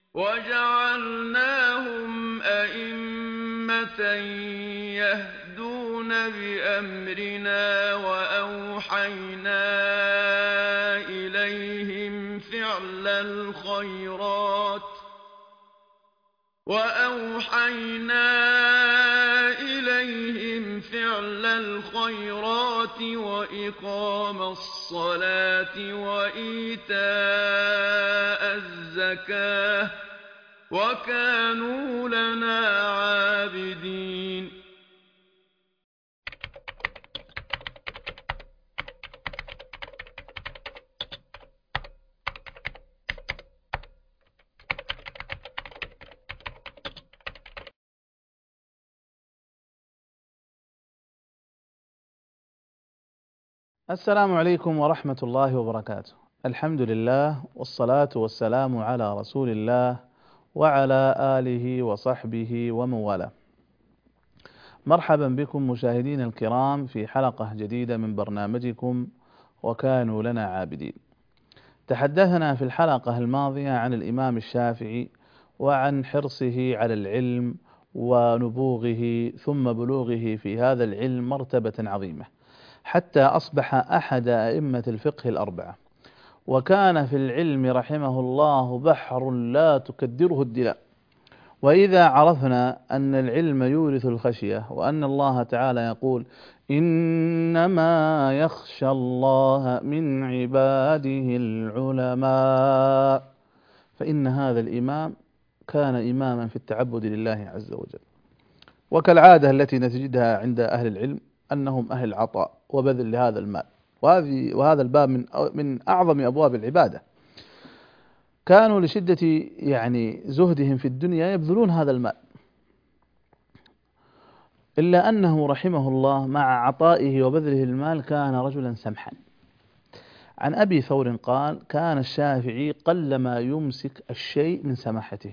وَجَعَلْنَاهُمْ أَئِمَّةً يَهْدُونَ بِأَمْرِنَا وَأَوْحَيْنَا إِلَيْهِمْ فِعْلَ الْخَيْرَاتِ وَإِقَامَ الصَّلَاةِ وَإِيتَاءَ الزَّكَاةِ وَكَانُوا لَنَا عَابِدِينَ السلام عليكم ورحمة الله وبركاته. الحمد لله والصلاة والسلام على رسول الله وعلى آله وصحبه ومن والاه. مرحبا بكم مشاهدين الكرام في حلقة جديدة من برنامجكم وكانوا لنا عابدين. تحدثنا في الحلقة الماضية عن الإمام الشافعي وعن حرصه على العلم ونبوغه ثم بلوغه في هذا العلم مرتبة عظيمة حتى أصبح أحد أئمة الفقه الأربعة، وكان في العلم رحمه الله بحر لا تكدره الدلاء. وإذا عرفنا أن العلم يورث الخشية وأن الله تعالى يقول إنما يخشى الله من عباده العلماء، فإن هذا الإمام كان إماما في التعبد لله عز وجل. وكالعادة التي نجدها عند أهل العلم أنهم أهل عطاء وبذل لهذا المال، وهذا الباب من أعظم أبواب العبادة. كانوا لشدة زهدهم في الدنيا يبذلون هذا المال، إلا أنه رحمه الله مع عطائه وبذله المال كان رجلا سمحا. عن أبي ثور قال كان الشافعي قلما يمسك الشيء من سماحته.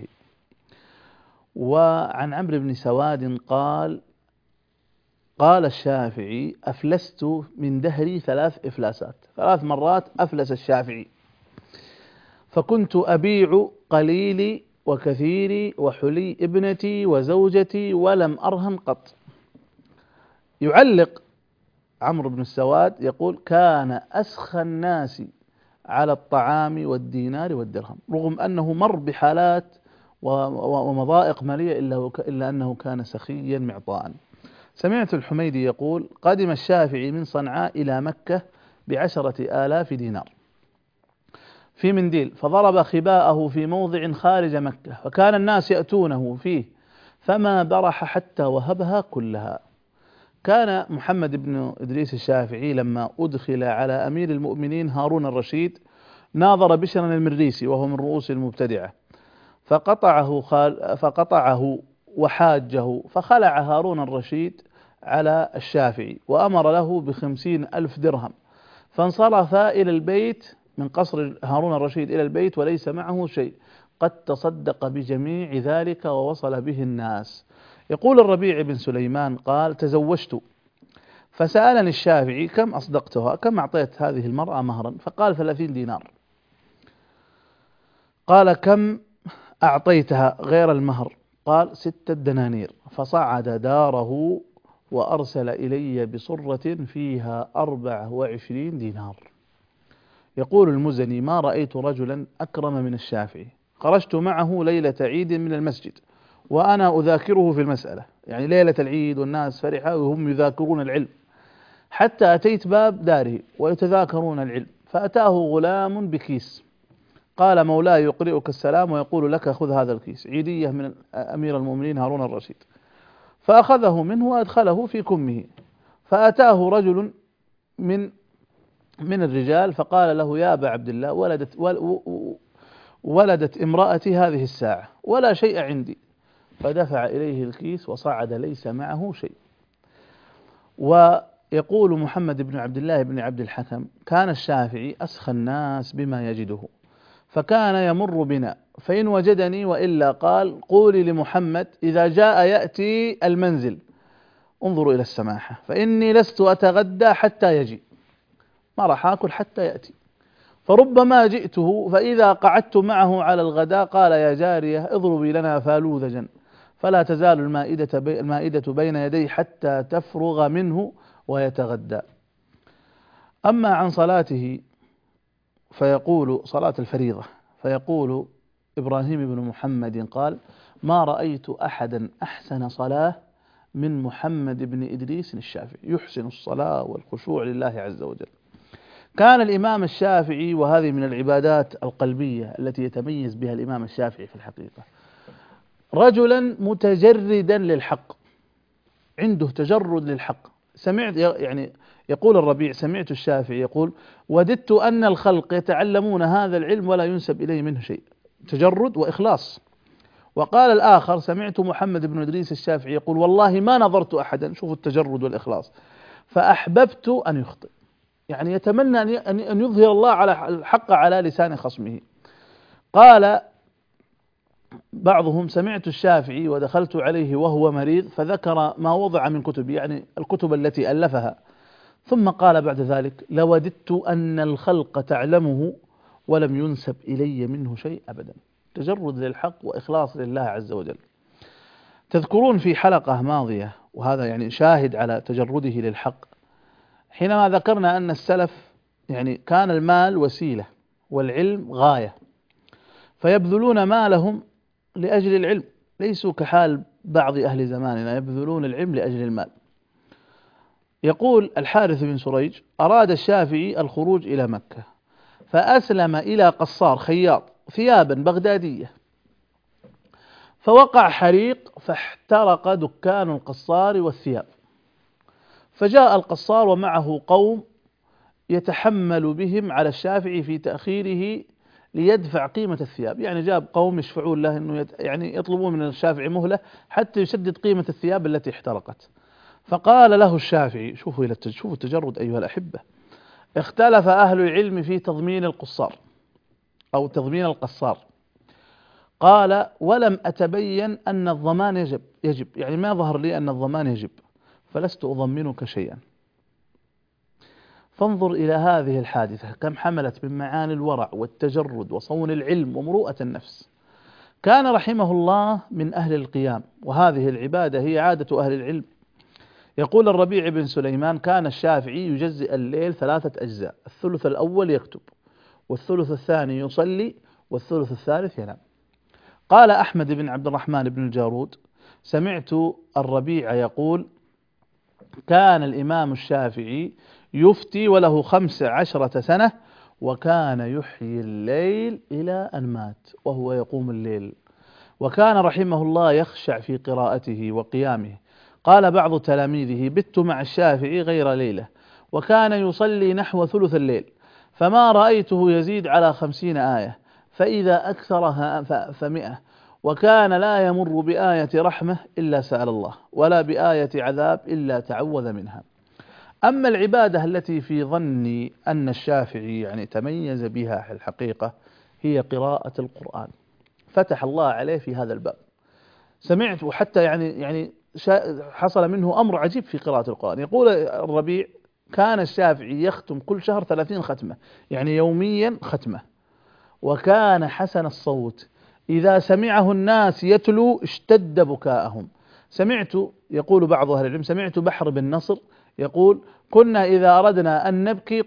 وعن عمرو بن سواد قال الشافعي أفلست من دهري 3 إفلاسات، 3 مرات أفلس الشافعي، فكنت أبيع قليلي وكثيري وحلي ابنتي وزوجتي ولم أرهن قط. يعلق عمرو بن السواد يقول كان أسخى الناس على الطعام والدينار والدرهم، رغم أنه مر بحالات ومضائق مالية إلا أنه كان سخيا معطاء. سمعت الحميدي يقول قدم الشافعي من صنعاء إلى مكة ب10,000 دينار في منديل، فضرب خباءه في موضع خارج مكة، فكان الناس يأتونه فيه فما برح حتى وهبها كلها. كان محمد بن إدريس الشافعي لما أدخل على أمير المؤمنين هارون الرشيد ناظر بشرا المريسي وهو من رؤوس المبتدعة فقطعه وحاجه، فخلع هارون الرشيد على الشافعي وأمر له ب50,000 درهم، فانصرف إلى البيت من قصر هارون الرشيد إلى البيت وليس معه شيء، قد تصدق بجميع ذلك ووصل به الناس. يقول الربيع بن سليمان قال تزوجت، فسألني الشافعي كم أصدقتها، كم أعطيت هذه المرأة مهرا؟ فقال 30 دينار. قال كم أعطيتها غير المهر؟ قال 6 دنانير. فصعد داره وأرسل إلي بصرة فيها 24 دينار. يقول المزني ما رأيت رجلا أكرم من الشافعي، خرجت معه ليلة عيد من المسجد وأنا أذاكره في المسألة، يعني ليلة العيد والناس فرحة وهم يذاكرون العلم، حتى أتيت باب داره ويتذاكرون العلم، فأتاه غلام بكيس قال مولاي يقرئك السلام ويقول لك خذ هذا الكيس، عيدية من أمير المؤمنين هارون الرشيد. فأخذه منه وأدخله في كمه، فأتاه رجل من الرجال فقال له يا أبا عبد الله ولدت امرأتي هذه الساعة ولا شيء عندي، فدفع إليه الكيس وصعد ليس معه شيء. ويقول محمد بن عبد الله بن عبد الحكم كان الشافعي أسخى الناس بما يجده، فكان يمر بنا فإن وجدني وإلا قال قولي لمحمد إذا جاء يأتي المنزل انظروا إلى السماحة، فإني لست أتغدى حتى يجي، ما راح أكل حتى يأتي. فربما جئته فإذا قعدت معه على الغداء قال يا جارية اضربي لنا فالوذجا، فلا تزال المائدة بين يديه حتى تفرغ منه ويتغدى. أما عن صلاته فيقول صلاة الفريضة، فيقول إبراهيم بن محمد قال: ما رأيت أحدا أحسن صلاة من محمد بن إدريس الشافعي، يحسن الصلاة والخشوع لله عز وجل. كان الإمام الشافعي، وهذه من العبادات القلبية التي يتميز بها الإمام الشافعي في الحقيقة، رجلا متجردا للحق، عنده تجرد للحق. يعني يقول الربيع: سمعت الشافعي يقول: وددت أن الخلق يتعلمون هذا العلم ولا ينسب إليه منه شيء. تجرد وإخلاص. وقال الآخر: سمعت محمد بن إدريس الشافعي يقول: والله ما نظرت أحدا، شوفوا التجرد والإخلاص، فأحببت أن يخطئ. يعني يتمنى أن يظهر الله على الحق على لسان خصمه. قال بعضهم: سمعت الشافعي ودخلت عليه وهو مريض فذكر ما وضع من كتب، يعني الكتب التي ألفها، ثم قال بعد ذلك: لوددت أن الخلق تعلمه ولم ينسب إلي منه شيء أبدا. تجرد للحق وإخلاص لله عز وجل. تذكرون في حلقة ماضية، وهذا يعني شاهد على تجرده للحق، حينما ذكرنا أن السلف يعني كان المال وسيلة والعلم غاية، فيبذلون مالهم لأجل العلم، ليسوا كحال بعض أهل زماننا يبذلون العلم لأجل المال. يقول الحارث بن سريج: أراد الشافعي الخروج إلى مكة فأسلم إلى قصار خياط ثيابا بغدادية، فوقع حريق فاحترق دكان القصار والثياب، فجاء القصار ومعه قوم يتحمل بهم على الشافعي في تأخيره ليدفع قيمة الثياب. يعني جاب قوم يشفعون له أنه يعني يطلبون من الشافعي مهلة حتى يسدد قيمة الثياب التي احترقت. فقال له الشافعي: شوفوا التجرد أيها الأحبة، اختلف أهل العلم في تضمين القصار أو تضمين القصار. قال: ولم أتبين أن الضمان يجب، يعني ما ظهر لي أن الضمان يجب، فلست أضمنك شيئا. فانظر إلى هذه الحادثة كم حملت من معاني الورع والتجرد وصون العلم ومروءة النفس. كان رحمه الله من أهل القيام، وهذه العبادة هي عادة أهل العلم. يقول الربيع بن سليمان: كان الشافعي يجزئ الليل 3 أجزاء، الثلث الأول يكتب، والثلث الثاني يصلي، والثلث الثالث ينام. قال أحمد بن عبد الرحمن بن الجارود: سمعت الربيع يقول: كان الإمام الشافعي يفتي وله 15 سنة، وكان يحيي الليل إلى أن مات وهو يقوم الليل، وكان رحمه الله يخشع في قراءته وقيامه. قال بعض تلاميذه: بت مع الشافعي غير ليلة، وكان يصلي نحو ثلث الليل، فما رأيته يزيد على 50 آية، فإذا أكثرها ف100، وكان لا يمر بآية رحمة إلا سأل الله، ولا بآية عذاب إلا تعوذ منها. أما العبادة التي في ظني أن الشافعي يعني تميز بها في الحقيقة هي قراءة القرآن. فتح الله عليه في هذا الباب. سمعت وحتى يعني حصل منه أمر عجيب في قراءة القرآن. يقول الربيع: كان الشافعي يختم كل شهر 30 ختمة، يعني يوميا ختمة، وكان حسن الصوت، إذا سمعه الناس يتلو اشتد بكاءهم. يقول بعض أهل العلم: سمعت بحر بن نصر يقول: كنا إذا أردنا أن نبكي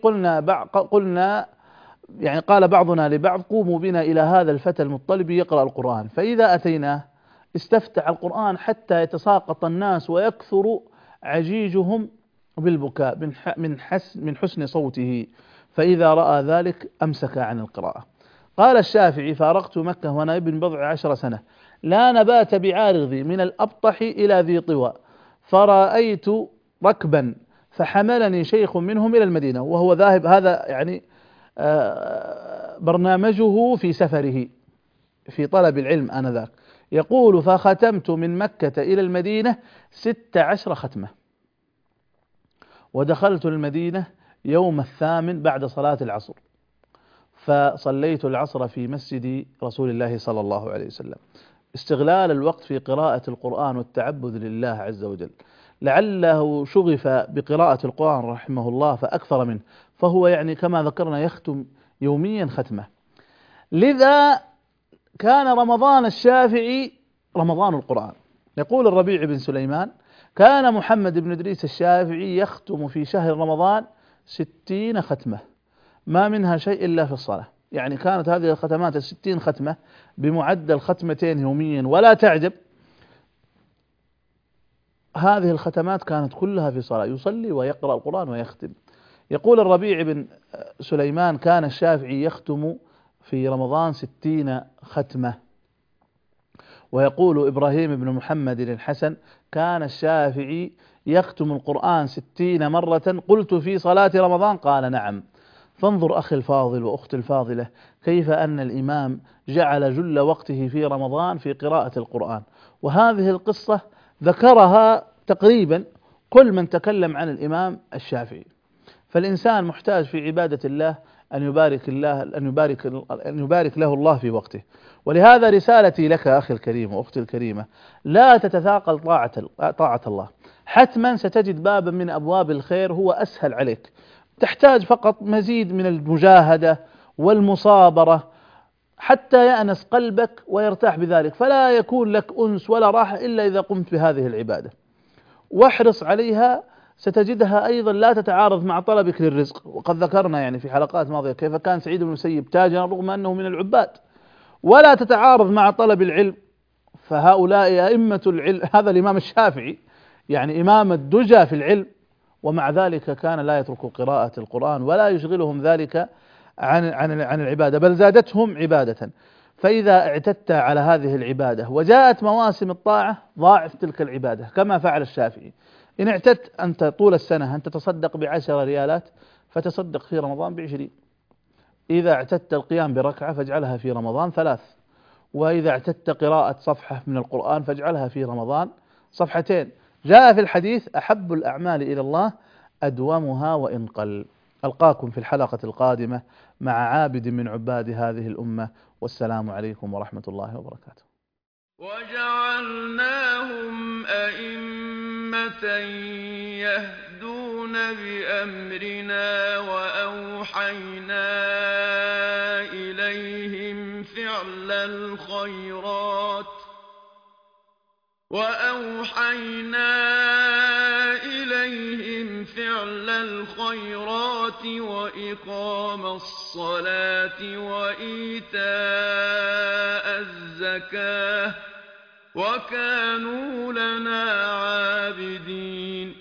قلنا يعني قال بعضنا لبعض: قوموا بنا إلى هذا الفتى المطلب يقرأ القرآن، فإذا أتيناه استفتح القرآن حتى يتساقط الناس ويكثر عجيجهم بالبكاء من حسن صوته، فإذا رأى ذلك أمسك عن القراءة. قال الشافعي: فارقت مكة وأنا ابن 10 سنة، لا نبات بعارضي من الأبطح إلى ذي طوى، فرأيت ركبا فحملني شيخ منهم إلى المدينة، وهو ذاهب، هذا يعني برنامجه في سفره في طلب العلم آنذاك. يقول: فختمت من مكة إلى المدينة 16 ختمة، ودخلت المدينة يوم 8 بعد صلاة العصر، فصليت العصر في مسجد رسول الله صلى الله عليه وسلم. استغلال الوقت في قراءة القرآن والتعبد لله عز وجل. لعله شغف بقراءة القرآن رحمه الله فأكثر منه، فهو يعني كما ذكرنا يختم يوميا ختمة. لذا كان رمضان الشافعي رمضان القرآن. يقول الربيع بن سليمان: كان محمد بن إدريس الشافعي يختم في شهر رمضان 60 ختمة، ما منها شيء إلا في الصلاة. يعني كانت هذه الختمات 60 ختمة بمعدل ختمتين يوميا، ولا تعجب هذه الختمات كانت كلها في صلاة، يصلي ويقرأ القرآن ويختم. يقول الربيع بن سليمان: كان الشافعي يختم في رمضان 60 ختمة. ويقول إبراهيم بن محمد الحسن: كان الشافعي يختم القرآن 60 مرة، قلت في صلاة رمضان؟ قال: نعم. فانظر أخي الفاضل وأختي الفاضلة كيف أن الإمام جعل جل وقته في رمضان في قراءة القرآن. وهذه القصة ذكرها تقريبا كل من تكلم عن الإمام الشافعي. فالإنسان محتاج في عبادة الله أن يبارك له الله في وقته. ولهذا رسالتي لك أخي الكريم وأختي الكريمة: لا تتثاقل طاعة الله. حتما ستجد بابا من أبواب الخير هو أسهل عليك، تحتاج فقط مزيد من المجاهدة والمصابرة حتى يأنس قلبك ويرتاح بذلك، فلا يكون لك أنس ولا راحة إلا إذا قمت بهذه العبادة. واحرص عليها، ستجدها أيضا لا تتعارض مع طلبك للرزق. وقد ذكرنا يعني في حلقات ماضية كيف كان سعيد بن المسيب تاجرا رغم أنه من العباد. ولا تتعارض مع طلب العلم، فهؤلاء أئمة العلم. هذا الإمام الشافعي يعني إمام الدجى في العلم، ومع ذلك كان لا يترك قراءة القرآن ولا يشغلهم ذلك عن العبادة، بل زادتهم عبادة. فإذا اعتدت على هذه العبادة وجاءت مواسم الطاعة ضاعف تلك العبادة كما فعل الشافعي. إن اعتدت أنت طول السنة أن تتصدق ب10 ريالات، فتصدق في رمضان ب20. إذا اعتدت القيام بركعة فاجعلها في رمضان 3. وإذا اعتدت قراءة صفحة من القرآن فاجعلها في رمضان 2. جاء في الحديث: أحب الأعمال إلى الله أدومها وإن قل. ألقاكم في الحلقة القادمة مع عابد من عباد هذه الأمة، والسلام عليكم ورحمة الله وبركاته. وجعلناهم أئمة يهدون بأمرنا وأوحينا إليهم فعل الخيرات وإقام الصلاة وإيتاء الزكاة، وكانوا لنا عابدين.